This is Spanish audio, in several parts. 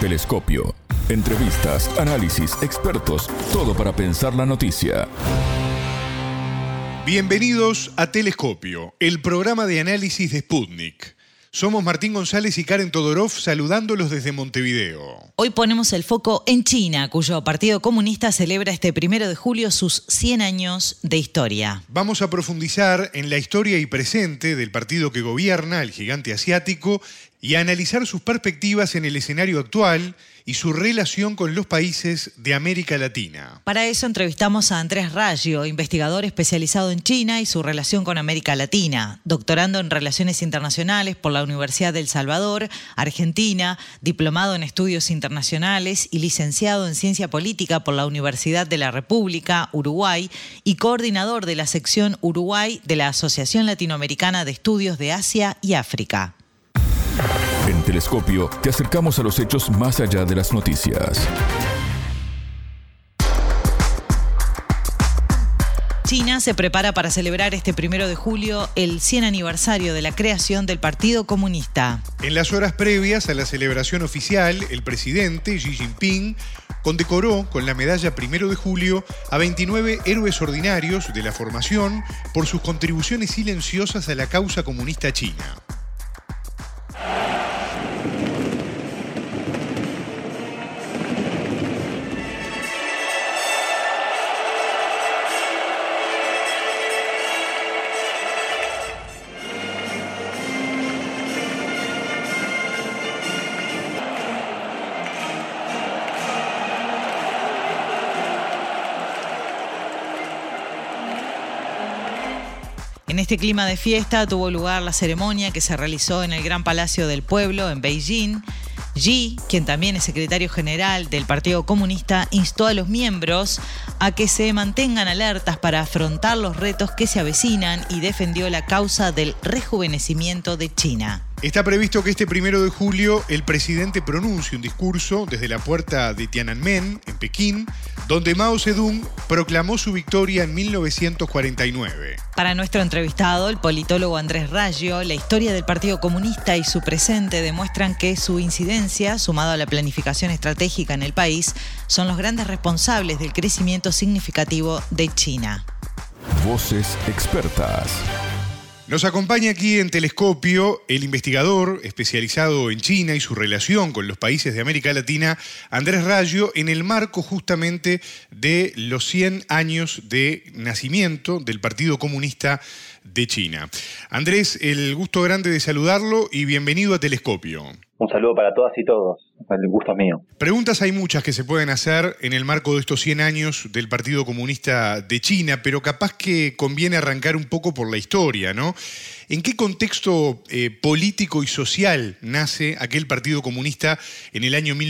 Telescopio. Entrevistas, análisis, expertos, todo para pensar la noticia. Bienvenidos a Telescopio, el programa de análisis de Sputnik. Somos Martín González y Karen Todorov saludándolos desde Montevideo. Hoy ponemos el foco en China, cuyo Partido Comunista celebra este 1 de julio sus 100 años de historia. Vamos a profundizar en la historia y presente del partido que gobierna, el gigante asiático, y a analizar sus perspectivas en el escenario actual y su relación con los países de América Latina. Para eso entrevistamos a Andrés Raggio, investigador especializado en China y su relación con América Latina, doctorando en Relaciones Internacionales por la Universidad del Salvador, Argentina, diplomado en Estudios Internacionales y licenciado en Ciencia Política por la Universidad de la República, Uruguay, y coordinador de la sección Uruguay de la Asociación Latinoamericana de Estudios de Asia y África. En Telescopio te acercamos a los hechos más allá de las noticias. China se prepara para celebrar este 1 de julio el 100 aniversario de la creación del Partido Comunista. En las horas previas a la celebración oficial, el presidente Xi Jinping condecoró con la medalla 1 de julio a 29 héroes ordinarios de la formación por sus contribuciones silenciosas a la causa comunista china. En este clima de fiesta tuvo lugar la ceremonia que se realizó en el Gran Palacio del Pueblo, en Beijing. Xi, quien también es secretario general del Partido Comunista, instó a los miembros a que se mantengan alertas para afrontar los retos que se avecinan y defendió la causa del rejuvenecimiento de China. Está previsto que este 1 de julio el presidente pronuncie un discurso desde la puerta de Tiananmen, en Pekín, donde Mao Zedong proclamó su victoria en 1949. Para nuestro entrevistado, el politólogo Andrés Raggio, la historia del Partido Comunista y su presente demuestran que su incidencia, sumado a la planificación estratégica en el país, son los grandes responsables del crecimiento significativo de China. Voces expertas. Nos acompaña aquí en Telescopio el investigador especializado en China y su relación con los países de América Latina, Andrés Raggio, en el marco justamente de los 100 años de nacimiento del Partido Comunista de China. Andrés, el gusto grande de saludarlo y bienvenido a Telescopio. Un saludo para todas y todos, el gusto es mío. Preguntas hay muchas que se pueden hacer en el marco de estos 100 años del Partido Comunista de China, pero capaz que conviene arrancar un poco por la historia, ¿no? ¿En qué contexto político y social nace aquel Partido Comunista en el año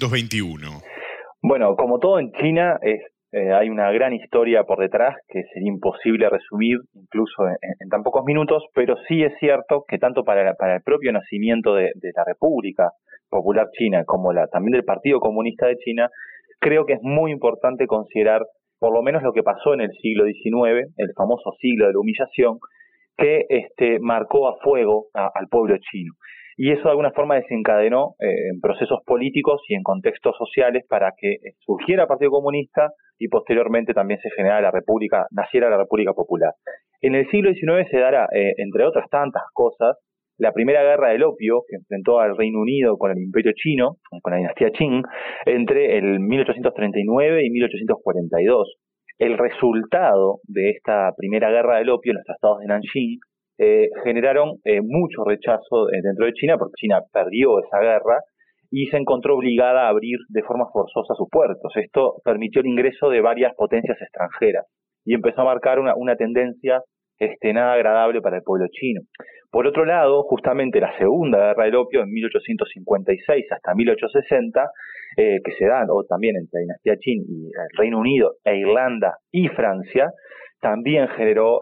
1921? Bueno, como todo en China, hay una gran historia por detrás que sería imposible resumir incluso en tan pocos minutos, pero sí es cierto que tanto para el propio nacimiento de la República Popular China como también del Partido Comunista de China, creo que es muy importante considerar por lo menos lo que pasó en el siglo XIX, el famoso siglo de la humillación, que marcó a fuego al pueblo chino. Y eso de alguna forma desencadenó en procesos políticos y en contextos sociales para que surgiera el Partido Comunista y posteriormente también se naciera la República Popular. En el siglo XIX se dará, entre otras tantas cosas, la primera guerra del opio que enfrentó al Reino Unido con el Imperio Chino, con la dinastía Qing, entre el 1839 y 1842. El resultado de esta primera guerra del opio en los tratados de Nanjing generaron mucho rechazo dentro de China, porque China perdió esa guerra y se encontró obligada a abrir de forma forzosa sus puertos. Esto permitió el ingreso de varias potencias extranjeras y empezó a marcar una tendencia nada agradable para el pueblo chino. Por otro lado, justamente la segunda guerra del opio, en 1856 hasta 1860, que se da o también entre la dinastía Qing y el Reino Unido e Irlanda y Francia, también generó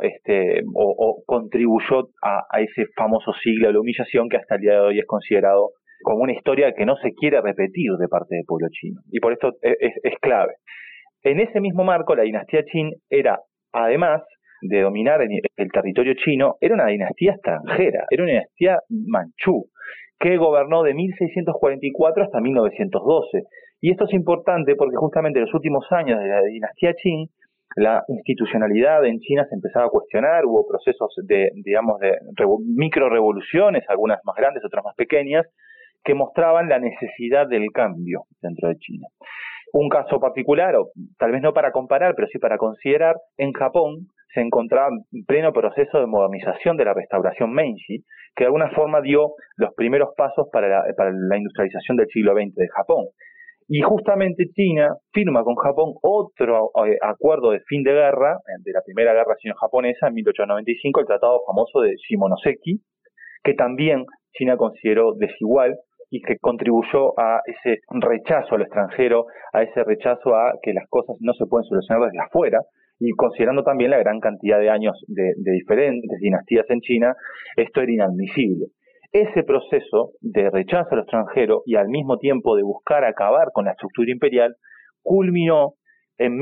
o contribuyó a ese famoso siglo de la humillación que hasta el día de hoy es considerado como una historia que no se quiere repetir de parte del pueblo chino. Y por esto es clave. En ese mismo marco, la dinastía Qing era, además de dominar el territorio chino, era una dinastía extranjera, era una dinastía manchú, que gobernó de 1644 hasta 1912. Y esto es importante porque justamente en los últimos años de la dinastía Qing, la institucionalidad en China se empezaba a cuestionar, hubo procesos de micro revoluciones, algunas más grandes, otras más pequeñas, que mostraban la necesidad del cambio dentro de China. Un caso particular, o tal vez no para comparar, pero sí para considerar, en Japón se encontraba en pleno proceso de modernización de la restauración Meiji, que de alguna forma dio los primeros pasos para la industrialización del siglo XX de Japón. Y justamente China firma con Japón otro acuerdo de fin de guerra, de la Primera Guerra Sino-Japonesa en 1895, el Tratado famoso de Shimonoseki, que también China consideró desigual y que contribuyó a ese rechazo al extranjero, a ese rechazo a que las cosas no se pueden solucionar desde afuera, y considerando también la gran cantidad de años de diferentes dinastías en China, esto era inadmisible. Ese proceso de rechazo al extranjero y al mismo tiempo de buscar acabar con la estructura imperial culminó en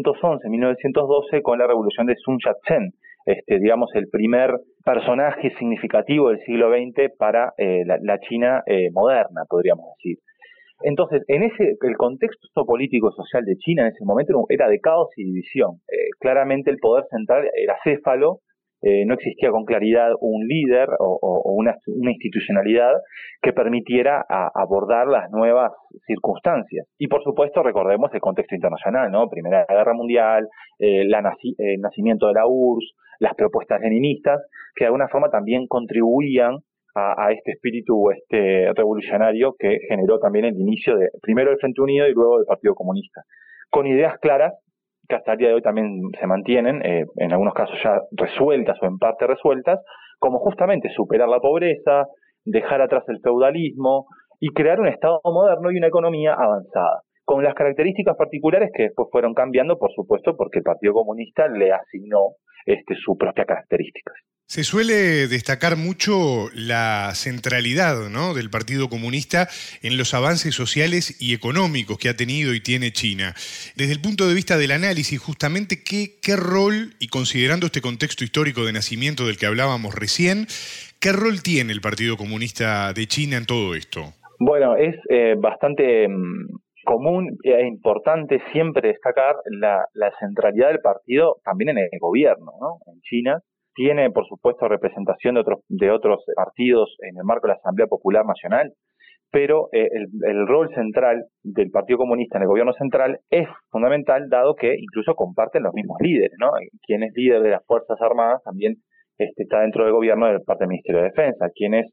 1911-1912 con la revolución de Sun Yat-sen, digamos el primer personaje significativo del siglo XX para la China moderna, podríamos decir. Entonces, el contexto político y social de China en ese momento era de caos y división. Claramente el poder central era acéfalo, no existía con claridad un líder o una institucionalidad que permitiera abordar las nuevas circunstancias. Y por supuesto recordemos el contexto internacional, ¿no? Primera Guerra Mundial, el nacimiento de la URSS, las propuestas leninistas, que de alguna forma también contribuían a este espíritu revolucionario que generó también el inicio primero del Frente Unido y luego del Partido Comunista, con ideas claras que hasta el día de hoy también se mantienen, en algunos casos ya resueltas o en parte resueltas, como justamente superar la pobreza, dejar atrás el feudalismo y crear un Estado moderno y una economía avanzada, con las características particulares que después fueron cambiando, por supuesto, porque el Partido Comunista le asignó sus propias características. Se suele destacar mucho la centralidad, ¿no?, del Partido Comunista en los avances sociales y económicos que ha tenido y tiene China. Desde el punto de vista del análisis, justamente, ¿qué rol, y considerando este contexto histórico de nacimiento del que hablábamos recién, qué rol tiene el Partido Comunista de China en todo esto? Bueno, es bastante común e importante siempre destacar la centralidad del partido también en el gobierno, ¿no?, en China. Tiene, por supuesto, representación de otros partidos en el marco de la Asamblea Popular Nacional, pero el rol central del Partido Comunista en el gobierno central es fundamental, dado que incluso comparten los mismos líderes, ¿no? Quien es líder de las Fuerzas Armadas también está dentro del gobierno de parte del Ministerio de Defensa. Quien es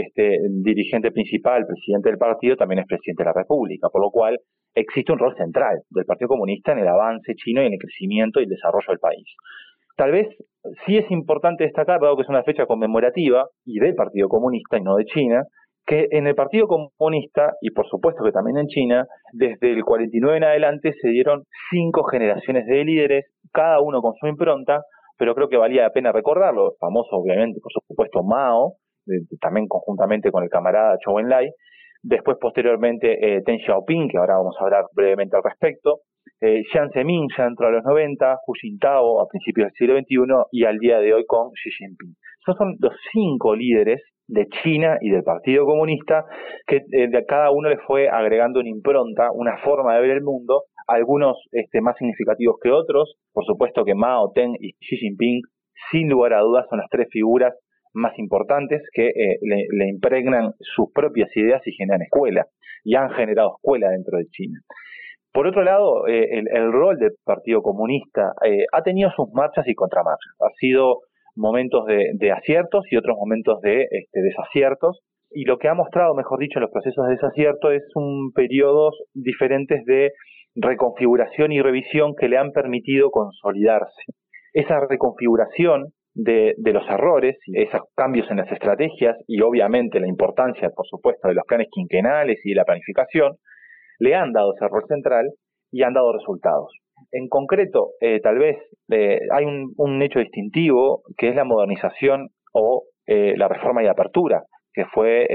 dirigente principal, presidente del partido, también es presidente de la República, por lo cual existe un rol central del Partido Comunista en el avance chino y en el crecimiento y el desarrollo del país. Tal vez sí es importante destacar, dado que es una fecha conmemorativa y del Partido Comunista y no de China, que en el Partido Comunista, y por supuesto que también en China, desde el 49 en adelante se dieron 5 generaciones de líderes, cada uno con su impronta, pero creo que valía la pena recordarlo. Famoso, obviamente, por supuesto, Mao, también conjuntamente con el camarada Zhou Enlai, después posteriormente Deng Xiaoping, que ahora vamos a hablar brevemente al respecto, Jiang Zemin ya entró a los 90, Hu Jintao a principios del siglo XXI y al día de hoy con Xi Jinping. Esos son los 5 líderes de China y del Partido Comunista que de cada uno le fue agregando una impronta, una forma de ver el mundo, algunos más significativos que otros. Por supuesto que Mao, Deng y Xi Jinping, sin lugar a dudas, son las 3 figuras más importantes que le impregnan sus propias ideas y generan escuela, y han generado escuela dentro de China. Por otro lado, el rol del Partido Comunista ha tenido sus marchas y contramarchas. Ha sido momentos de aciertos y otros momentos de desaciertos. Y lo que ha mostrado, mejor dicho, en los procesos de desacierto es un periodos diferentes de reconfiguración y revisión que le han permitido consolidarse. Esa reconfiguración de los errores, esos cambios en las estrategias y obviamente la importancia, por supuesto, de los planes quinquenales y de la planificación, le han dado ese rol central y han dado resultados. En concreto, tal vez hay un hecho distintivo que es la modernización o la reforma y apertura, que fue en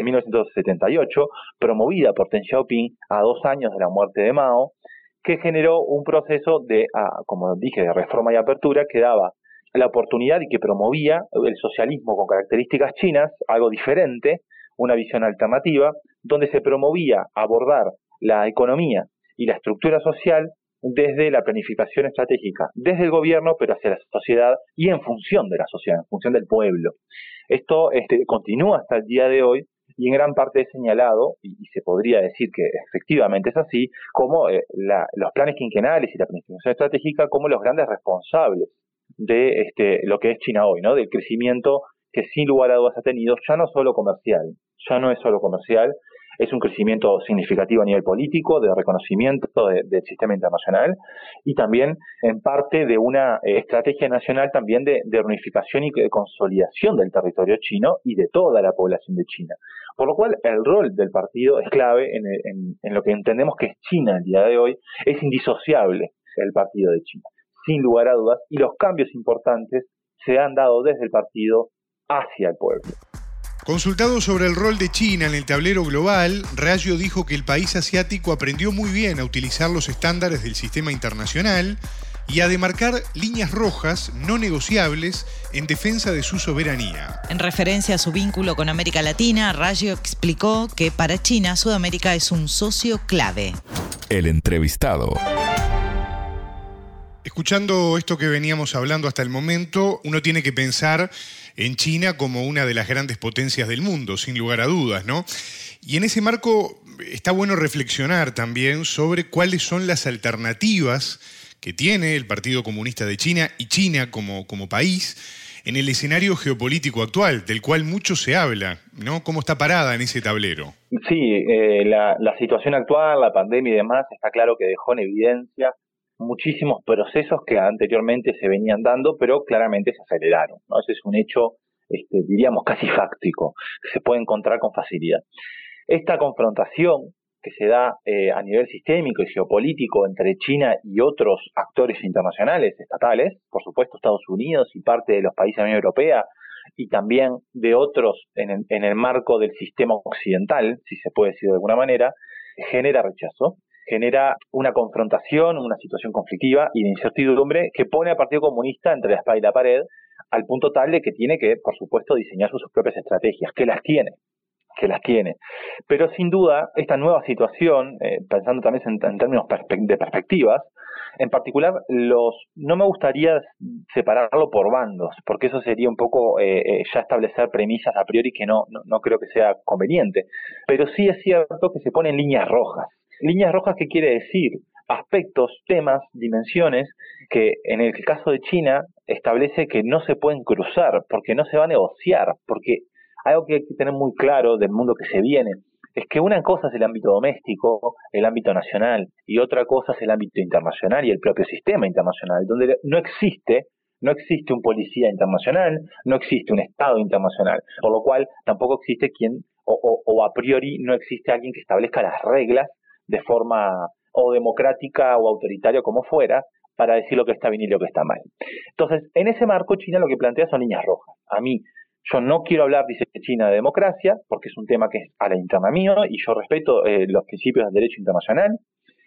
1978, promovida por Deng Xiaoping a 2 años de la muerte de Mao, que generó un proceso como dije, de reforma y apertura que daba la oportunidad y que promovía el socialismo con características chinas, algo diferente, una visión alternativa donde se promovía abordar la economía y la estructura social desde la planificación estratégica, desde el gobierno, pero hacia la sociedad y en función de la sociedad, en función del pueblo. Esto continúa hasta el día de hoy y en gran parte es señalado, y se podría decir que efectivamente es así, como los planes quinquenales y la planificación estratégica como los grandes responsables de lo que es China hoy, ¿no? Del crecimiento que sin lugar a dudas ha tenido, ya no solo comercial, ya no es solo comercial, es un crecimiento significativo a nivel político, de reconocimiento del sistema internacional y también en parte de una estrategia nacional también de reunificación y de consolidación del territorio chino y de toda la población de China. Por lo cual el rol del partido es clave en lo que entendemos que es China el día de hoy, es indisociable el partido de China, sin lugar a dudas, y los cambios importantes se han dado desde el partido hacia el pueblo. Consultado sobre el rol de China en el tablero global, Raggio dijo que el país asiático aprendió muy bien a utilizar los estándares del sistema internacional y a demarcar líneas rojas no negociables en defensa de su soberanía. En referencia a su vínculo con América Latina, Raggio explicó que para China, Sudamérica es un socio clave. El entrevistado. Escuchando esto que veníamos hablando hasta el momento, uno tiene que pensar en China como una de las grandes potencias del mundo, sin lugar a dudas, ¿no? Y en ese marco está bueno reflexionar también sobre cuáles son las alternativas que tiene el Partido Comunista de China y China como país en el escenario geopolítico actual, del cual mucho se habla, ¿no? ¿Cómo está parada en ese tablero? Sí, la situación actual, la pandemia y demás, está claro que dejó en evidencia muchísimos procesos que anteriormente se venían dando, pero claramente se aceleraron, ¿no? Ese es un hecho, diríamos, casi fáctico, que se puede encontrar con facilidad. Esta confrontación que se da a nivel sistémico y geopolítico entre China y otros actores internacionales, estatales, por supuesto Estados Unidos y parte de los países de la Unión Europea, y también de otros en el marco del sistema occidental, si se puede decir de alguna manera, genera rechazo. Genera una confrontación, una situación conflictiva y de incertidumbre que pone al Partido Comunista entre la espada y la pared, al punto tal de que tiene que, por supuesto, diseñar sus propias estrategias, que las tiene. Pero sin duda, esta nueva situación, pensando también en términos de perspectivas, en particular, no me gustaría separarlo por bandos, porque eso sería un poco ya establecer premisas a priori que no creo que sea conveniente. Pero sí es cierto que se ponen líneas rojas. Líneas rojas, ¿qué quiere decir? Aspectos, temas, dimensiones que en el caso de China establece que no se pueden cruzar, porque no se va a negociar, porque algo que hay que tener muy claro del mundo que se viene es que una cosa es el ámbito doméstico, el ámbito nacional, y otra cosa es el ámbito internacional y el propio sistema internacional, donde no existe un policía internacional, no existe un Estado internacional, por lo cual tampoco existe o a priori no existe alguien que establezca las reglas de forma o democrática o autoritaria como fuera, para decir lo que está bien y lo que está mal. Entonces, en ese marco, China lo que plantea son líneas rojas. Yo no quiero hablar, dice China, de democracia, porque es un tema que es a la interna mío, y yo respeto los principios del derecho internacional.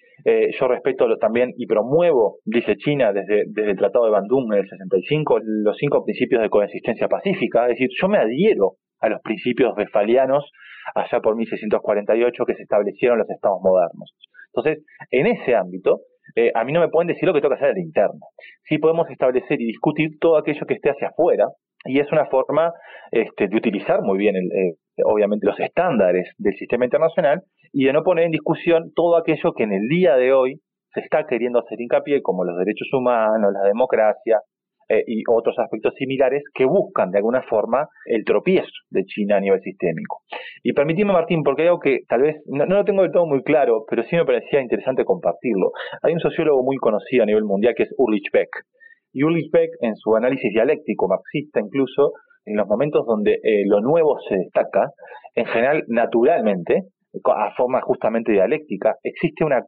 Yo respeto también y promuevo, dice China, desde el Tratado de Bandung en el 65, los 5 principios de coexistencia pacífica. Es decir, yo me adhiero a los principios westfalianos allá por 1648 que se establecieron los estados modernos. Entonces, en ese ámbito, a mí no me pueden decir lo que tengo que hacer a la interna. Sí podemos establecer y discutir todo aquello que esté hacia afuera, y es una forma de utilizar muy bien, obviamente, los estándares del sistema internacional y de no poner en discusión todo aquello que en el día de hoy se está queriendo hacer hincapié, como los derechos humanos, la democracia, y otros aspectos similares que buscan de alguna forma el tropiezo de China a nivel sistémico. Y permitime, Martín, porque hay algo que tal vez no lo tengo del todo muy claro, pero sí me parecía interesante compartirlo. Hay un sociólogo muy conocido a nivel mundial que es Ulrich Beck. Y Ulrich Beck, en su análisis dialéctico, marxista incluso, en los momentos donde lo nuevo se destaca, en general, naturalmente, a forma justamente dialéctica, existe una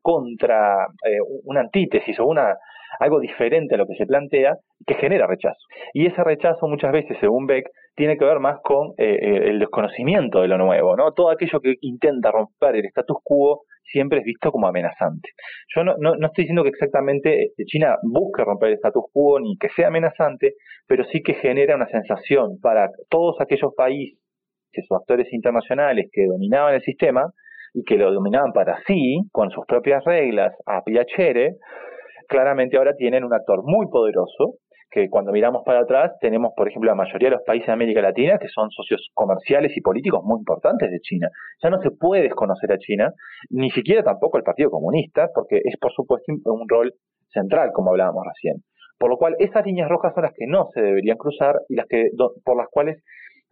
antítesis o algo diferente a lo que se plantea que genera rechazo. Y ese rechazo muchas veces, según Beck, tiene que ver más con el desconocimiento de lo nuevo, ¿no? Todo aquello que intenta romper el status quo siempre es visto como amenazante. Yo no estoy diciendo que exactamente China busque romper el status quo ni que sea amenazante, pero sí que genera una sensación para todos aquellos países o actores internacionales que dominaban el sistema y que lo dominaban para sí, con sus propias reglas, a piacere, claramente ahora tienen un actor muy poderoso, que cuando miramos para atrás tenemos, por ejemplo, la mayoría de los países de América Latina que son socios comerciales y políticos muy importantes de China. Ya no se puede desconocer a China, ni siquiera tampoco el Partido Comunista, porque es, por supuesto, un rol central, como hablábamos recién. Por lo cual, esas líneas rojas son las que no se deberían cruzar y por las cuales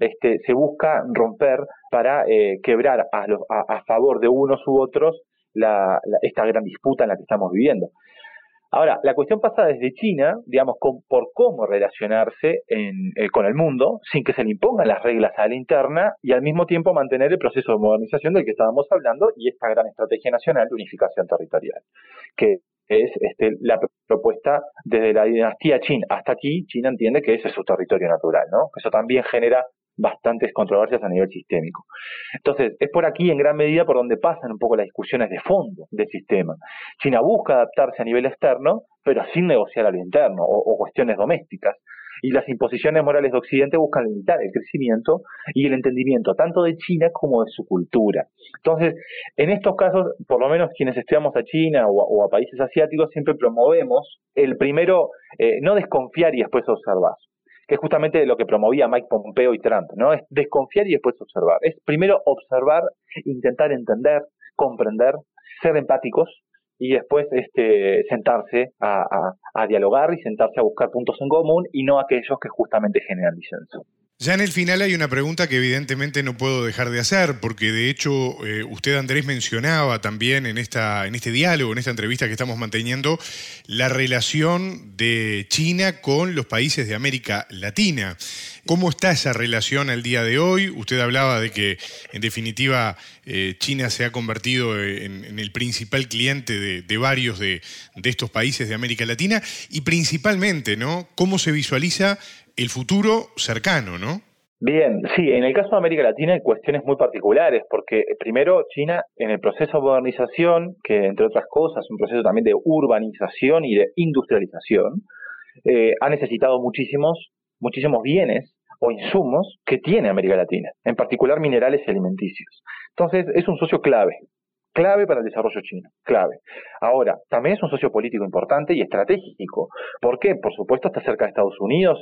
se busca romper para quebrar a favor de unos u otros esta gran disputa en la que estamos viviendo. Ahora, la cuestión pasa desde China, digamos, por cómo relacionarse con el mundo sin que se le impongan las reglas a la interna y al mismo tiempo mantener el proceso de modernización del que estábamos hablando y esta gran estrategia nacional de unificación territorial, que es la propuesta desde la dinastía Qin hasta aquí. China entiende que ese es su territorio natural, ¿no? Eso también genera bastantes controversias a nivel sistémico. Entonces, es por aquí en gran medida por donde pasan un poco las discusiones de fondo del sistema. China busca adaptarse a nivel externo, pero sin negociar a lo interno o cuestiones domésticas. Y las imposiciones morales de Occidente buscan limitar el crecimiento y el entendimiento tanto de China como de su cultura. Entonces, en estos casos, por lo menos quienes estudiamos a China o a países asiáticos, siempre promovemos el primero, no desconfiar y después observar, que es justamente lo que promovía Mike Pompeo y Trump, ¿no? Es desconfiar y después observar. Es primero observar, intentar entender, comprender, ser empáticos y después sentarse a dialogar y sentarse a buscar puntos en común y no aquellos que justamente generan disenso. Ya en el final hay una pregunta que evidentemente no puedo dejar de hacer, porque de hecho usted, Andrés, mencionaba también en este diálogo, en esta entrevista que estamos manteniendo, la relación de China con los países de América Latina. ¿Cómo está esa relación al día de hoy? Usted hablaba de que, en definitiva, China se ha convertido en el principal cliente de varios de estos países de América Latina y principalmente, ¿no?, cómo se visualiza el futuro cercano, ¿no? Bien, sí, en el caso de América Latina hay cuestiones muy particulares, porque primero China en el proceso de modernización, que entre otras cosas es un proceso también de urbanización y de industrialización, ha necesitado muchísimos bienes o insumos que tiene América Latina, en particular minerales y alimenticios. Entonces es un socio clave para el desarrollo chino, clave. Ahora, también es un socio político importante y estratégico. ¿Por qué? Por supuesto está cerca de Estados Unidos,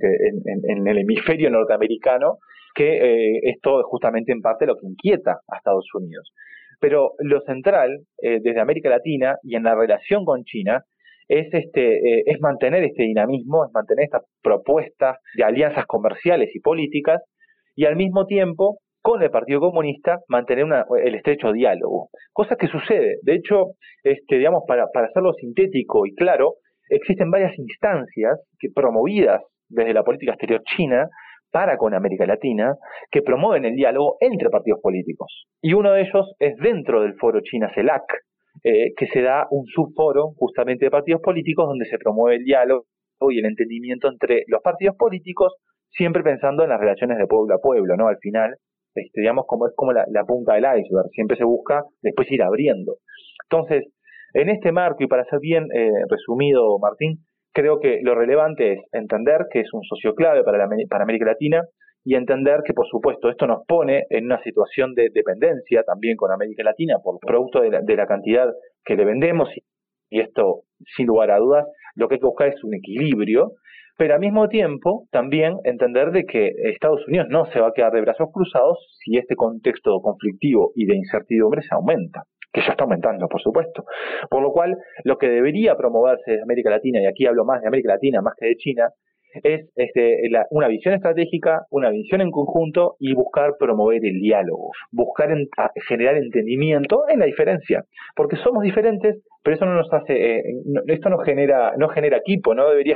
en el hemisferio norteamericano, que esto es justamente en parte lo que inquieta a Estados Unidos. Pero lo central, desde América Latina y en la relación con China, es mantener este dinamismo, es mantener esta propuesta de alianzas comerciales y políticas y al mismo tiempo con el Partido Comunista mantener el estrecho diálogo, cosa que sucede. De hecho, digamos, para hacerlo sintético y claro, existen varias instancias promovidas desde la política exterior china para con América Latina que promueven el diálogo entre partidos políticos. Y uno de ellos es dentro del foro China-CELAC, que se da un subforo justamente de partidos políticos donde se promueve el diálogo y el entendimiento entre los partidos políticos, siempre pensando en las relaciones de pueblo a pueblo, ¿no? Al final, digamos, es como la punta del iceberg, siempre se busca después ir abriendo. Entonces, en este marco, y para ser bien resumido, Martín, creo que lo relevante es entender que es un socio clave para América Latina y entender que, por supuesto, esto nos pone en una situación de dependencia también con América Latina por producto de la cantidad que le vendemos y esto, sin lugar a dudas, lo que hay que buscar es un equilibrio, pero al mismo tiempo también entender de que Estados Unidos no se va a quedar de brazos cruzados si este contexto conflictivo y de incertidumbre se aumenta, que ya está aumentando, por supuesto. Por lo cual, lo que debería promoverse desde América Latina, y aquí hablo más de América Latina más que de China, es una visión estratégica, una visión en conjunto y buscar promover el diálogo, buscar generar entendimiento en la diferencia, porque somos diferentes, pero eso no nos hace, esto no genera equipo, no debería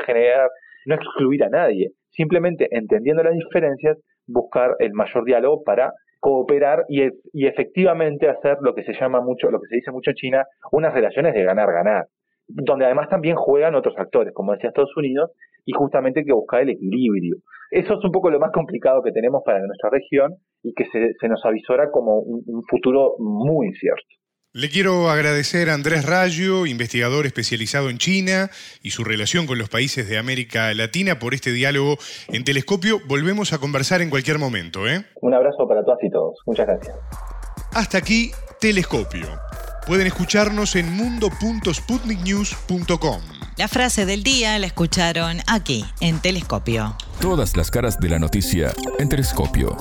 no excluir a nadie, simplemente entendiendo las diferencias, buscar el mayor diálogo para cooperar y efectivamente hacer lo que se dice mucho en China, unas relaciones de ganar-ganar, donde además también juegan otros actores, como decía Estados Unidos, y justamente hay que buscar el equilibrio. Eso es un poco lo más complicado que tenemos para nuestra región y que se nos avisora como un futuro muy incierto. Le quiero agradecer a Andrés Raggio, investigador especializado en China y su relación con los países de América Latina, por este diálogo en Telescopio. Volvemos a conversar en cualquier momento, ¿eh? Un abrazo para todas y todos. Muchas gracias. Hasta aquí, Telescopio. Pueden escucharnos en mundo.sputniknews.com. La frase del día la escucharon aquí, en Telescopio. Todas las caras de la noticia en Telescopio.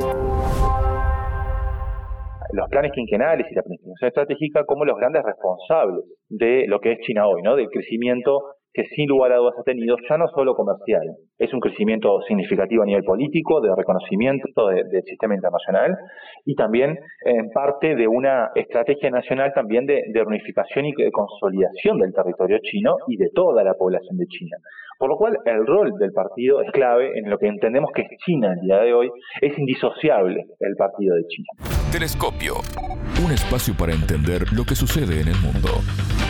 Los planes quinquenales y la planificación estratégica como los grandes responsables de lo que es China hoy, ¿no? Del crecimiento que sin lugar a dudas ha tenido, ya no solo comercial, es un crecimiento significativo a nivel político, de reconocimiento del sistema internacional y también en parte de una estrategia nacional también de reunificación y de consolidación del territorio chino y de toda la población de China. Por lo cual el rol del partido es clave en lo que entendemos que es China el día de hoy, es indisociable el partido de China. Telescopio, un espacio para entender lo que sucede en el mundo.